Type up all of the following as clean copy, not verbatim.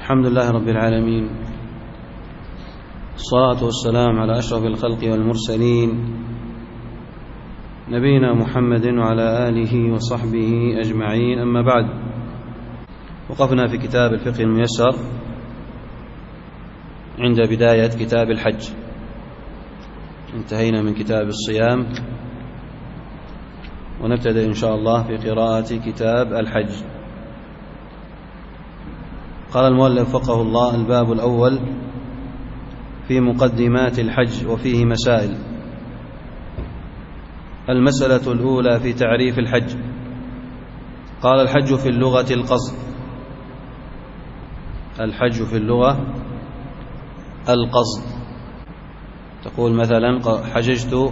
الحمد لله رب العالمين، الصلاة والسلام على أشرف الخلق والمرسلين نبينا محمد وعلى آله وصحبه أجمعين. أما بعد، وقفنا في كتاب الفقه الميسر عند بداية كتاب الحج، انتهينا من كتاب الصيام ونبتدأ إن شاء الله في قراءة كتاب الحج. قال المؤلف وفقه الله: الباب الأول في مقدمات الحج وفيه مسائل. المسألة الأولى في تعريف الحج. قال: الحج في اللغة القصد. الحج في اللغة القصد. تقول مثلا حججت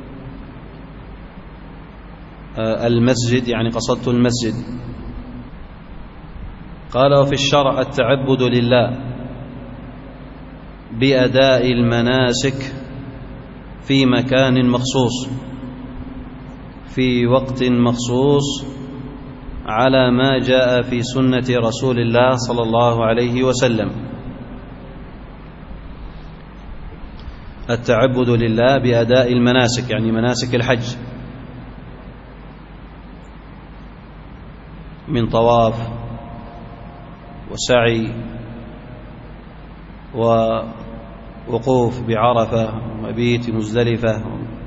المسجد، يعني قصدت المسجد. قال: وفي الشرع التعبد لله بأداء المناسك في مكان مخصوص في وقت مخصوص على ما جاء في سنة رسول الله صلى الله عليه وسلم. التعبد لله بأداء المناسك، يعني مناسك الحج، من طواف وسعي ووقوف بعرفة ومبيت مزدلفة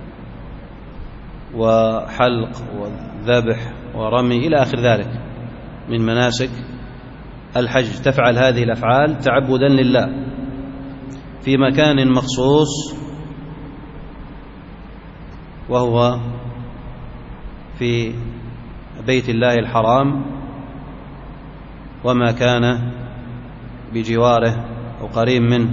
وحلق وذبح ورمي إلى آخر ذلك من مناسك الحج. تفعل هذه الأفعال تعبدا لله في مكان مخصوص، وهو في بيت الله الحرام وما كان بجواره أو قريب منه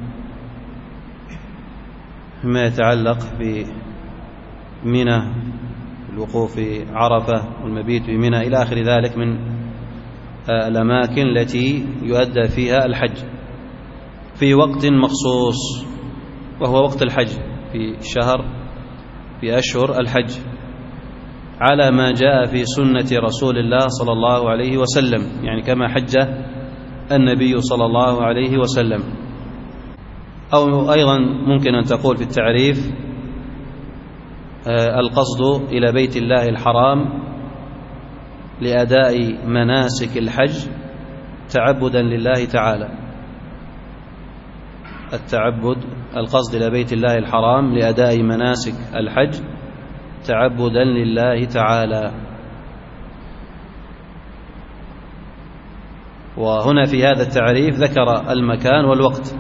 مما يتعلق بمنى، الوقوف في عرفة والمبيت بمنى إلى آخر ذلك من الأماكن التي يؤدى فيها الحج في وقت مخصوص، وهو وقت الحج في أشهر الحج، على ما جاء في سنة رسول الله صلى الله عليه وسلم، يعني كما حج النبي صلى الله عليه وسلم. أو أيضا ممكن أن تقول في التعريف: القصد إلى بيت الله الحرام لأداء مناسك الحج تعبدا لله تعالى. القصد إلى بيت الله الحرام لأداء مناسك الحج تعبدا لله تعالى. وهنا في هذا التعريف ذكر المكان والوقت،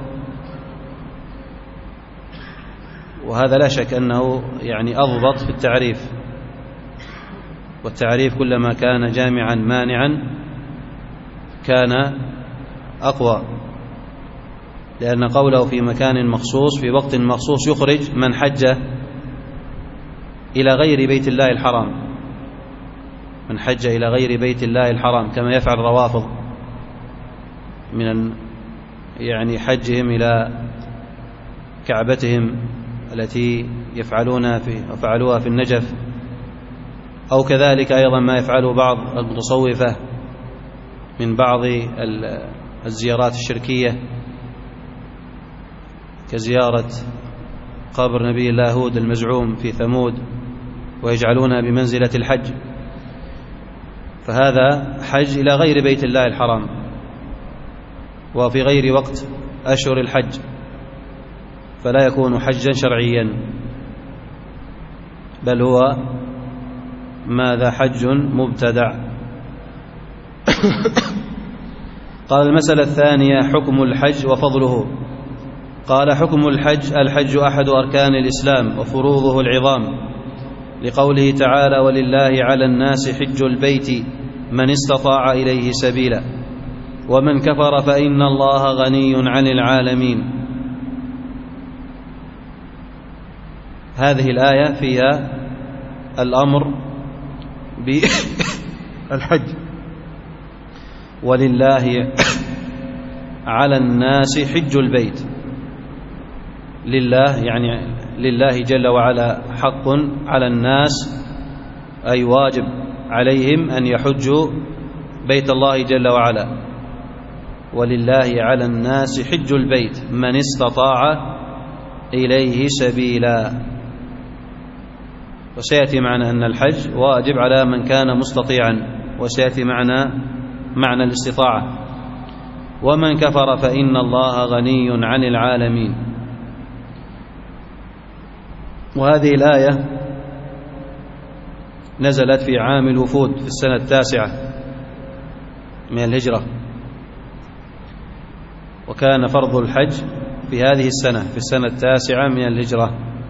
وهذا لا شك أنه يعني أضبط في التعريف، والتعريف كلما كان جامعا مانعا كان أقوى، لأن قوله في مكان مخصوص في وقت مخصوص يخرج من حج إلى غير بيت الله الحرام، من حج إلى غير بيت الله الحرام، كما يفعل الروافض من يعني حجهم إلى كعبتهم التي يفعلوها في النجف، أو كذلك أيضا ما يفعله بعض المتصوفة من بعض الزيارات الشركية كزيارة قبر نبي الله هود المزعوم في ثمود، ويجعلونها بمنزلة الحج، فهذا حج إلى غير بيت الله الحرام وفي غير وقت أشهر الحج، فلا يكون حجا شرعيا، بل هو ماذا؟ حج مبتدع. قال: المسألة الثانية حكم الحج وفضله. قال: حكم الحج أحد أركان الإسلام وفروضه العظام، لقوله تعالى: ولله على الناس حج البيت من استطاع إليه سبيلا ومن كفر فإن الله غني عن العالمين. هذه الآية فيها الأمر بالحج، ولله على الناس حج البيت. لله يعني لله جل وعلا حق على الناس، أي واجب عليهم أن يحجوا بيت الله جل وعلا، ولله على الناس حج البيت من استطاع إليه سبيلا. وسيأتي معنا أن الحج واجب على من كان مستطيعا، وسيأتي معنا معنى الاستطاعة. ومن كفر فإن الله غني عن العالمين. وهذه الآية نزلت في عام الوفود في السنة 9 من الهجرة، وكان فرض الحج في هذه السنة في السنة 9 من الهجرة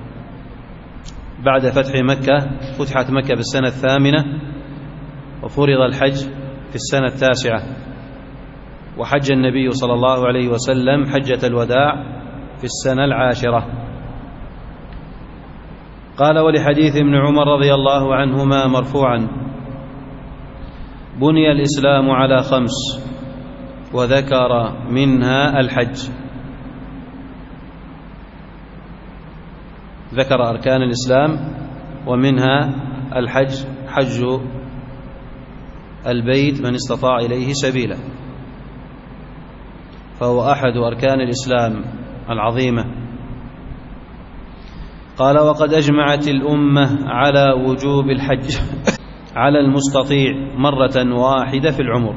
بعد فتح مكة. فتحت مكة في السنة 8 وفرض الحج في السنة 9. وحج النبي صلى الله عليه وسلم حجة الوداع في السنة 10. قال: ولحديث ابن عمر رضي الله عنهما مرفوعا: بني الإسلام على 5 وذكر منها الحج. ذكر أركان الإسلام ومنها الحج، حج البيت من استطاع إليه سبيلا، فهو أحد أركان الإسلام العظيمة. قال: وقد أجمعت الأمة على وجوب الحج على المستطيع مرة واحدة في العمر.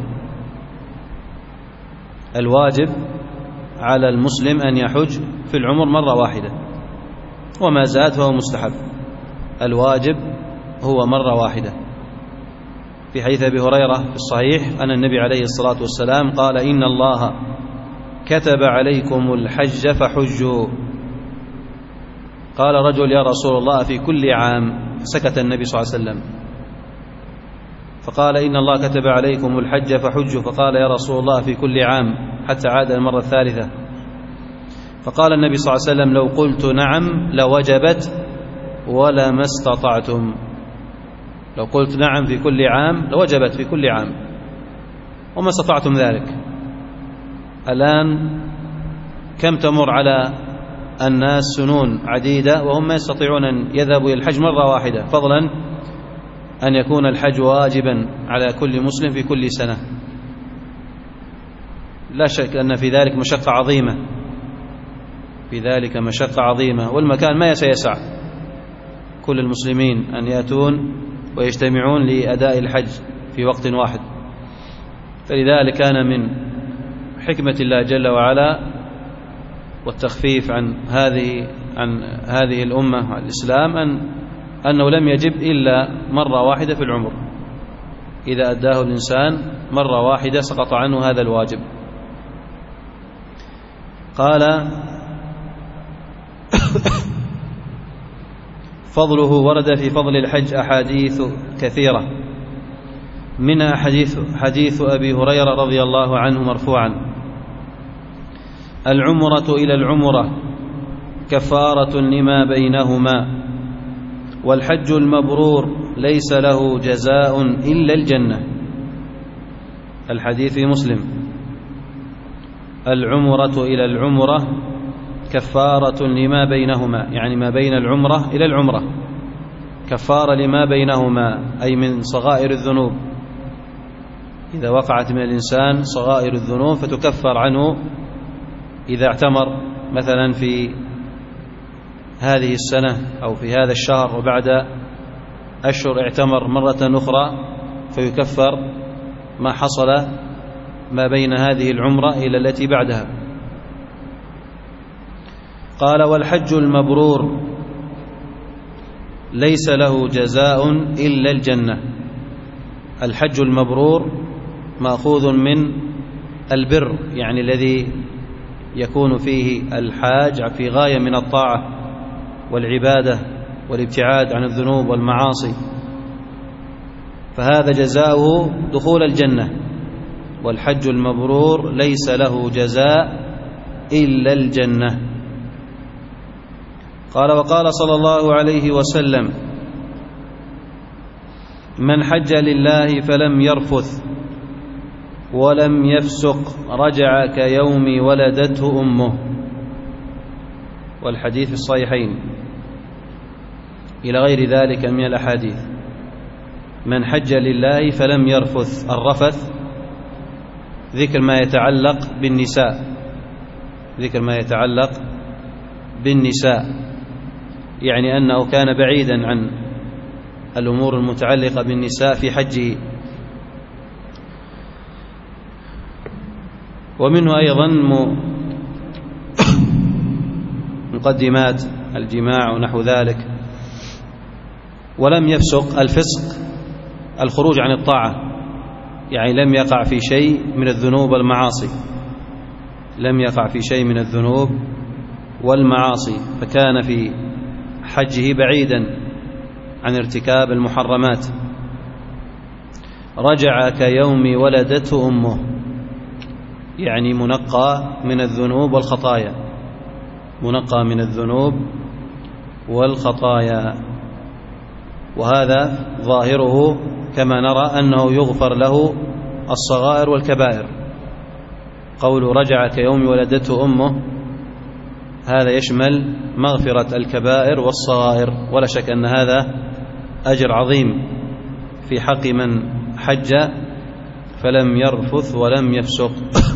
الواجب على المسلم أن يحج في العمر مرة واحدة، وما زاد فهو مستحب. الواجب هو مرة واحدة، في حديث أبي هريرة في الصحيح أن النبي عليه الصلاة والسلام قال: إن الله كتب عليكم الحج فحجوا. قال رجل: يا رسول الله في كل عام؟ سكت النبي صلى الله عليه وسلم، فقال: إن الله كتب عليكم الحج فحجوا. فقال: يا رسول الله في كل عام؟ حتى عاد المرة الثالثة. فقال النبي صلى الله عليه وسلم: لو قلت نعم لوجبت ولما استطعتم. لو قلت نعم في كل عام لوجبت في كل عام وما استطعتم ذلك. الآن كم تمر على الناس سنون عديدة وهم ما يستطيعون أن يذهبوا إلى الحج مرة واحدة، فضلا أن يكون الحج واجبا على كل مسلم في كل سنة. لا شك أن في ذلك مشقة عظيمة، في ذلك مشقة عظيمة، والمكان ما سيسع كل المسلمين أن يأتون ويجتمعون لأداء الحج في وقت واحد. فلذلك كان من حكمة الله جل وعلا والتخفيف عن هذه الأمة الإسلام أنه لم يجب إلا مرة واحدة في العمر. إذا أداه الإنسان مرة واحدة سقط عنه هذا الواجب. قال: فضله ورد في فضل الحج أحاديث كثيرة، منها حديث أبي هريرة رضي الله عنه مرفوعا: العمرة إلى العمرة كفارة لما بينهما، والحج المبرور ليس له جزاء إلا الجنة. الحديث في مسلم: العمرة إلى العمرة كفارة لما بينهما، يعني ما بين العمرة إلى العمرة، كفارة لما بينهما أي من صغائر الذنوب. إذا وقعت من الإنسان صغائر الذنوب فتكفر عنه إذا اعتمر مثلا في هذه السنة أو في هذا الشهر، وبعد أشهر اعتمر مرة أخرى فيكفر ما حصل ما بين هذه العمرة إلى التي بعدها. قال: والحج المبرور ليس له جزاء إلا الجنة. الحج المبرور مأخوذ من البر، يعني الذي يكون فيه الحاج في غاية من الطاعة والعبادة والابتعاد عن الذنوب والمعاصي، فهذا جزاؤه دخول الجنة. والحج المبرور ليس له جزاء إلا الجنة. قال: وقال صلى الله عليه وسلم: من حج لله فلم يرفث ولم يفسق رجع كيوم ولدته أمه. والحديث في الصحيحين إلى غير ذلك من الأحاديث. من حج لله فلم يرفث، الرفث ذكر ما يتعلق بالنساء، ذكر ما يتعلق بالنساء، يعني أنه كان بعيدا عن الأمور المتعلقة بالنساء في حجه. ومنه أيضا مقدمات الجماع ونحو ذلك. ولم يفسق، الفسق الخروج عن الطاعة، يعني لم يقع في شيء من الذنوب والمعاصي، لم يقع في شيء من الذنوب والمعاصي، فكان في حجه بعيدا عن ارتكاب المحرمات. رجع كيوم ولدته أمه، يعني منقى من الذنوب والخطايا، منقى من الذنوب والخطايا. وهذا ظاهره كما نرى أنه يغفر له الصغائر والكبائر. قول رجع كيوم ولدته أمه هذا يشمل مغفرة الكبائر والصغائر، ولا شك أن هذا أجر عظيم في حق من حج فلم يرفث ولم يفسق.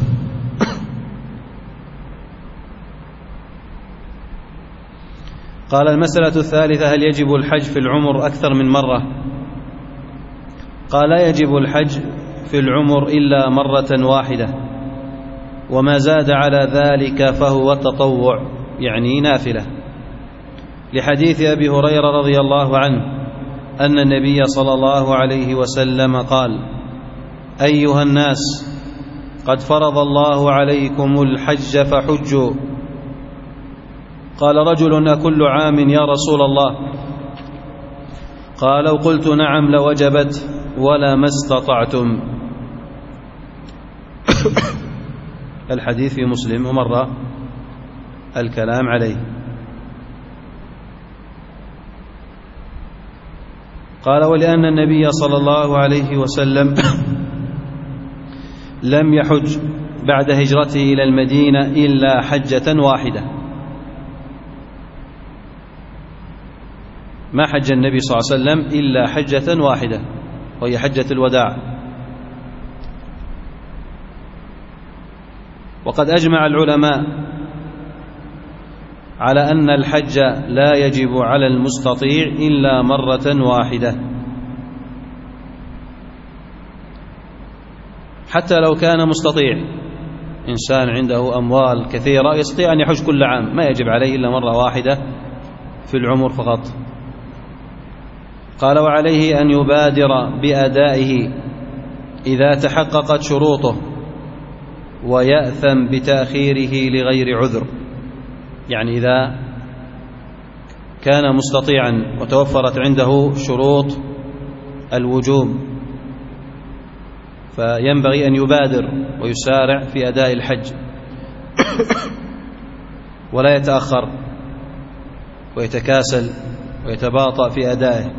قال: المسألة الثالثة: هل يجب الحج في العمر أكثر من مرة؟ قال: لا يجب الحج في العمر إلا مرة واحدة، وما زاد على ذلك فهو تطوع، يعني نافلة، لحديث أبي هريرة رضي الله عنه أن النبي صلى الله عليه وسلم قال: أيها الناس، قد فرض الله عليكم الحج فحجوا. قال رجل: أكل عام يا رسول الله؟ قال: لو قلت نعم لوجبت ولا ما استطعتم. الحديث في مسلم ومر الكلام عليه. قال: ولأن النبي صلى الله عليه وسلم لم يحج بعد هجرته إلى المدينة إلا حجة واحدة، ما حج النبي صلى الله عليه وسلم إلا حجة واحدة، وهي حجة الوداع. وقد أجمع العلماء على أن الحج لا يجب على المستطيع إلا مرة واحدة، حتى لو كان مستطيع، إنسان عنده أموال كثيرة يستطيع أن يحج كل عام، ما يجب عليه إلا مرة واحدة في العمر فقط. قال: وعليه أن يبادر بأدائه إذا تحققت شروطه، ويأثم بتأخيره لغير عذر، يعني إذا كان مستطيعا وتوفرت عنده شروط الوجوب فينبغي أن يبادر ويسارع في أداء الحج ولا يتأخر ويتكاسل ويتباطأ في أدائه،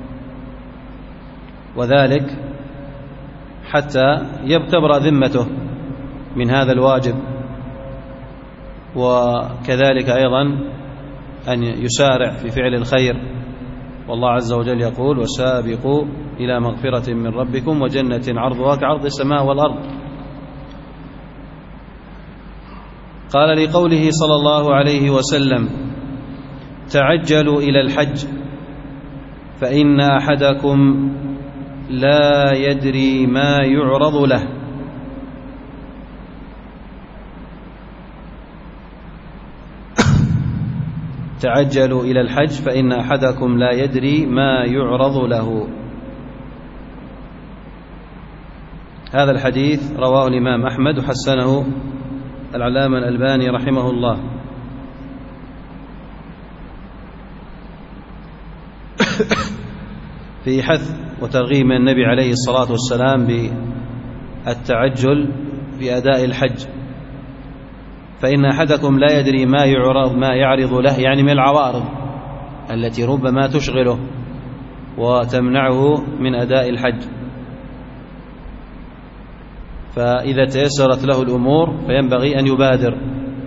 وذلك حتى تبرأ ذمته من هذا الواجب. وكذلك أيضا أن يسارع في فعل الخير، والله عز وجل يقول: وسابقوا إلى مغفرة من ربكم وجنة عرضها كعرض السماء والأرض. قال: لقوله صلى الله عليه وسلم: تعجلوا إلى الحج فإن أحدكم لا يدري ما يعرض له. تعجلوا إلى الحج فإن أحدكم لا يدري ما يعرض له. هذا الحديث رواه الإمام أحمد وحسنه العلامة الألباني رحمه الله. في حث وترغيب من النبي عليه الصلاة والسلام بالتعجل في أداء الحج. فإن أحدكم لا يدري ما يعرض له، يعني من العوارض التي ربما تشغله وتمنعه من أداء الحج، فإذا تيسرت له الأمور فينبغي أن يبادر.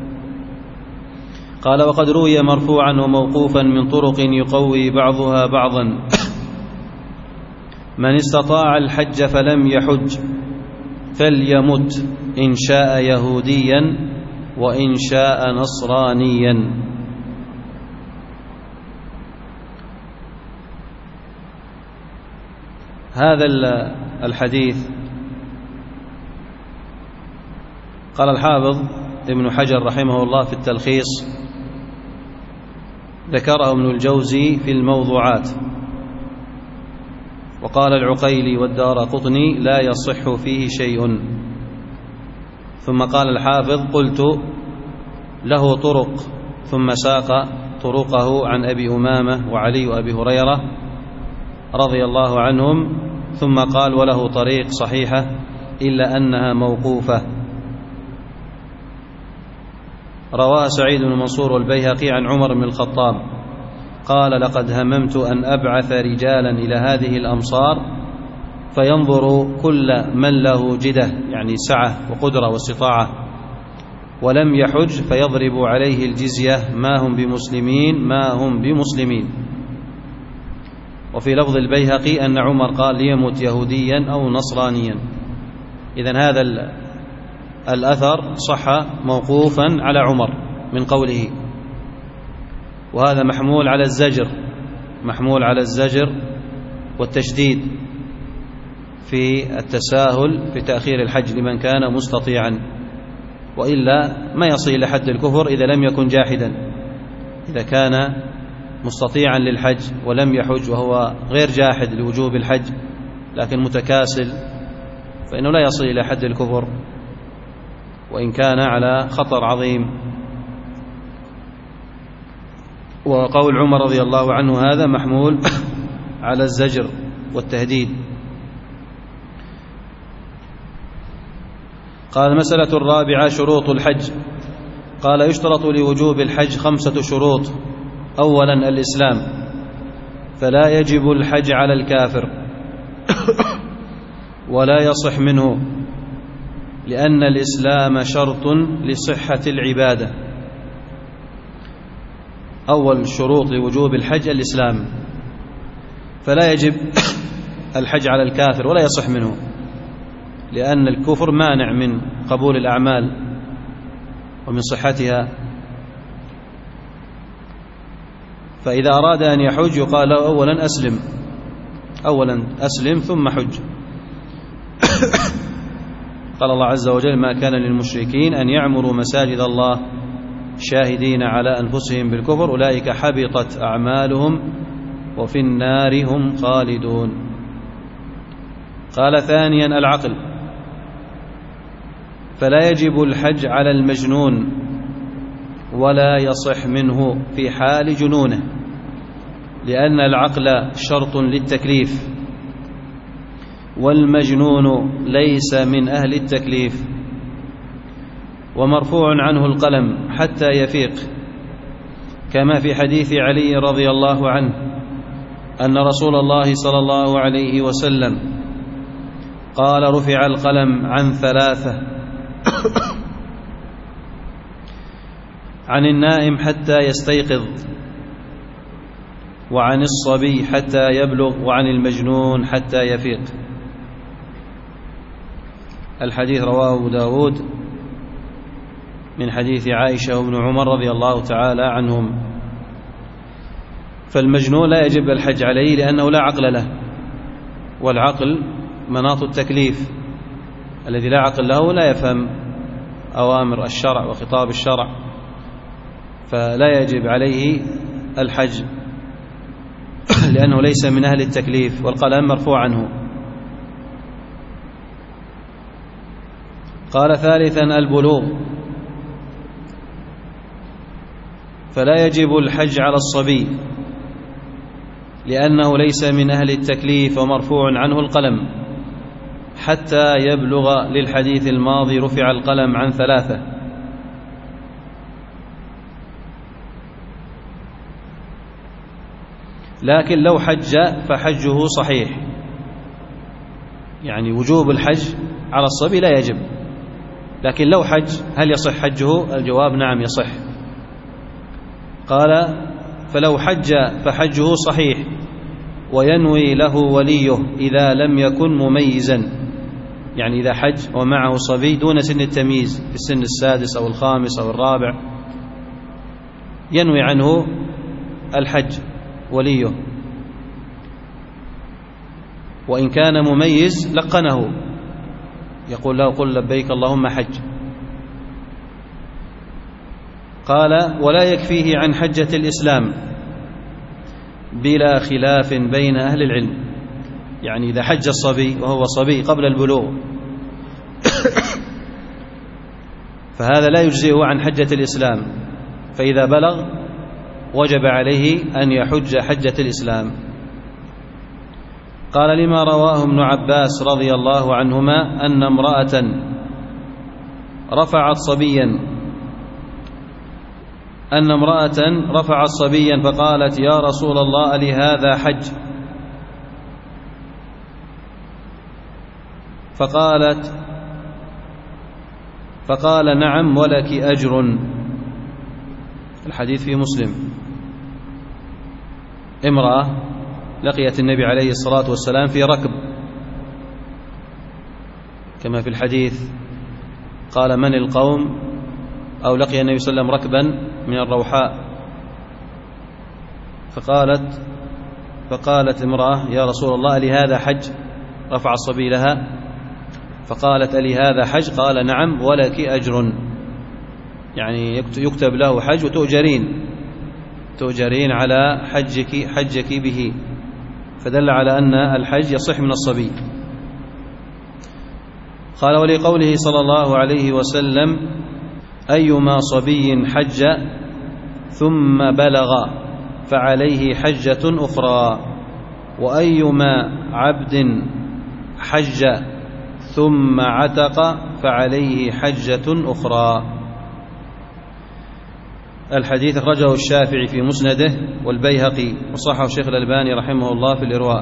قال: وقد روي مرفوعا وموقوفا من طرق يقوي بعضها بعضا: من استطاع الحج فلم يحج فليمت إن شاء يهوديا وإن شاء نصرانيا. هذا الحديث قال الحافظ ابن حجر رحمه الله في التلخيص: ذكره ابن الجوزي في الموضوعات، وقال العقيلي والدارقطني لا يصح فيه شيء. ثم قال الحافظ: قلت له طرق، ثم ساق طرقه عن أبي أمامة وعلي وأبي هريرة رضي الله عنهم، ثم قال: وله طريق صحيحة إلا أنها موقوفة. رواه سعيد بن منصور والبيهقي عن عمر بن الخطاب قال: لقد هممت أن أبعث رجالا إلى هذه الأمصار فينظر كل من له جدة، يعني سعة وقدرة واستطاعة، ولم يحج فيضرب عليه الجزية ما هم بمسلمين. وفي لفظ البيهقي أن عمر قال: ليمت يهوديا أو نصرانيا. إذن هذا الأثر صح موقوفا على عمر من قوله، وهذا محمول على الزجر والتشديد في التساهل في تأخير الحج لمن كان مستطيعا، وإلا ما يصل إلى حد الكفر إذا لم يكن جاحدا. إذا كان مستطيعا للحج ولم يحج وهو غير جاحد لوجوب الحج لكن متكاسل، فإنه لا يصل إلى حد الكفر وإن كان على خطر عظيم. وقول عمر رضي الله عنه هذا محمول على الزجر والتهديد. قال: المسألة الرابعة: شروط الحج. قال: يشترط لوجوب الحج 5 شروط. أولا الإسلام، فلا يجب الحج على الكافر ولا يصح منه، لأن الإسلام شرط لصحة العبادة. أول شروط لوجوب الحج الإسلام، فلا يجب الحج على الكافر ولا يصح منه، لأن الكفر مانع من قبول الأعمال ومن صحتها. فإذا أراد أن يحج يقال له: أولا أسلم ثم حج. قال الله عز وجل: ما كان للمشركين أن يعمروا مساجد الله شاهدين على أنفسهم بالكفر أولئك حبطت أعمالهم وفي النار هم خالدون. قال: ثانيا العقل، فلا يجب الحج على المجنون ولا يصح منه في حال جنونه، لأن العقل شرط للتكليف، والمجنون ليس من أهل التكليف، ومرفوع عنه القلم حتى يفيق، كما في حديث علي رضي الله عنه أن رسول الله صلى الله عليه وسلم قال: رفع القلم عن 3: عن النائم حتى يستيقظ، وعن الصبي حتى يبلغ، وعن المجنون حتى يفيق. الحديث رواه أبو داود من حديث عائشة وابن عمر رضي الله تعالى عنهم. فالمجنون لا يجب الحج عليه لأنه لا عقل له، والعقل مناط التكليف، الذي لا عقل له لا يفهم أوامر الشرع وخطاب الشرع، فلا يجب عليه الحج لأنه ليس من أهل التكليف، والقلم مرفوع عنه. قال: ثالثا البلوغ، فلا يجب الحج على الصبي لأنه ليس من أهل التكليف ومرفوع عنه القلم حتى يبلغ، للحديث الماضي رفع القلم عن 3. لكن لو حج فحجه صحيح، يعني وجوب الحج على الصبي لا يجب، لكن لو حج هل يصح حجه؟ الجواب نعم يصح. قال: فلو حج فحجه صحيح، وينوي له وليه إذا لم يكن مميزا، يعني إذا حج ومعه صبي دون سن التمييز في السن السادس أو الخامس أو الرابع ينوي عنه الحج وليه، وإن كان مميز لقنه يقول له قل لبيك اللهم حج. قال ولا يكفيه عن حجة الإسلام بلا خلاف بين أهل العلم، يعني إذا حج الصبي وهو صبي قبل البلوغ فهذا لا يجزئه عن حجة الإسلام، فإذا بلغ وجب عليه أن يحج حجة الإسلام. قال لما رواه ابن عباس رضي الله عنهما أن امرأة رفعت صبيا فقالت يا رسول الله لهذا حج؟ فقال نعم ولك أجر. الحديث في مسلم. امرأة لقيت النبي عليه الصلاة والسلام في ركب كما في الحديث، قال من القوم؟ أو لقي النبي صلى الله عليه وسلم ركبا من الروحاء، فقالت امرأة يا رسول الله لهذا حج؟ رفع الصبي لها فقالت ألي هذا حج؟ قال نعم ولك أجر، يعني يكتب له حج وتؤجرين على حجك به، فدل على أن الحج يصح من الصبي. قال ولقوله صلى الله عليه وسلم أيما صبي حج ثم بلغ فعليه حجة أخرى، وأيما عبد حج ثم عتق فعليه حجة أخرى. الحديث أخرجه الشافعي في مسنده والبيهقي وصححه الشيخ الألباني رحمه الله في الإرواء.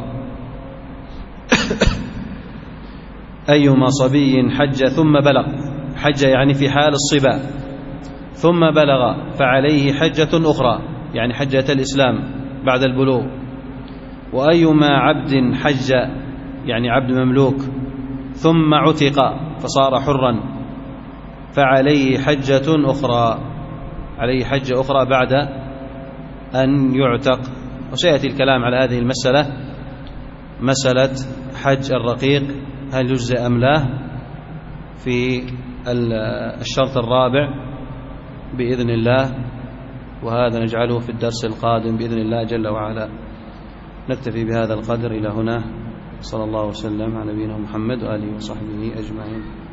أيما صبي حج ثم بلغ، حج يعني في حال الصبا، ثم بلغ فعليه حجة أخرى يعني حجة الإسلام بعد البلوغ. وأيما عبد حج يعني عبد مملوك ثم عتق فصار حرا فعليه حجة أخرى، عليه حجة أخرى بعد أن يعتق. وسيأتي الكلام على هذه المسألة، مسألة حج الرقيق هل يجزئ أم لا، في الشرط الرابع بإذن الله، وهذا نجعله في الدرس القادم بإذن الله جل وعلا. نكتفي بهذا القدر إلى هنا، صلى الله وسلم على نبينا محمد وآله وصحبه أجمعين.